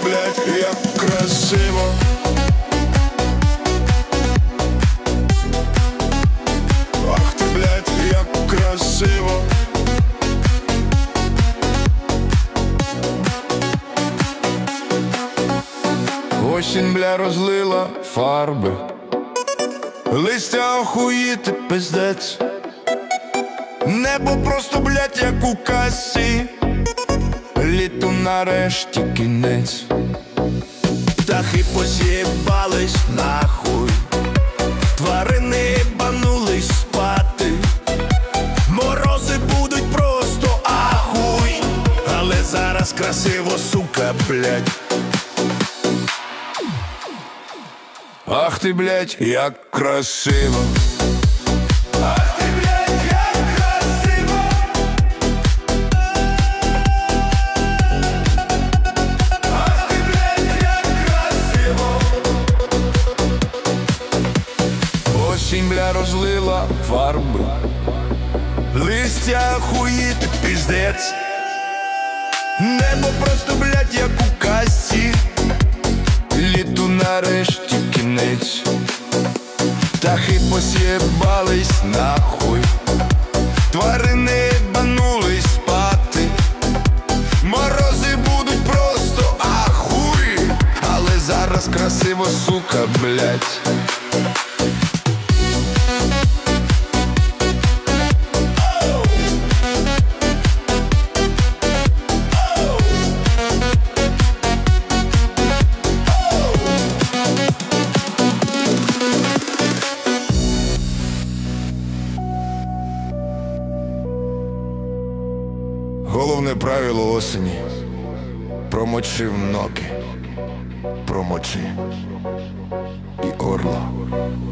блядь, як красиво. Ах ти, блядь, як красиво. Осінь, бля, розлила фарби, листя охуїти пиздець. Небо просто, блядь, як у касі, літу нарешті кінець. Птахи пос'єбались нахуй, тварини банулись спати. Морози будуть просто ахуй, але зараз красиво, сука, блядь. Ах ти, блядь, як красиво. Ах ти, блядь, як красиво. Ах ти, блядь, як красиво. Осінь, бля, розлила фарби, листя охуїти пиздець. Небо просто, блядь, як у касі, літу нарешті кінець. Птахи пос'єбались нахуй, тварини банулись спати. Морози будуть просто ахуй, але зараз красиво, сука, блядь. Головне правило осені: промочи в ноги, промочи і орло.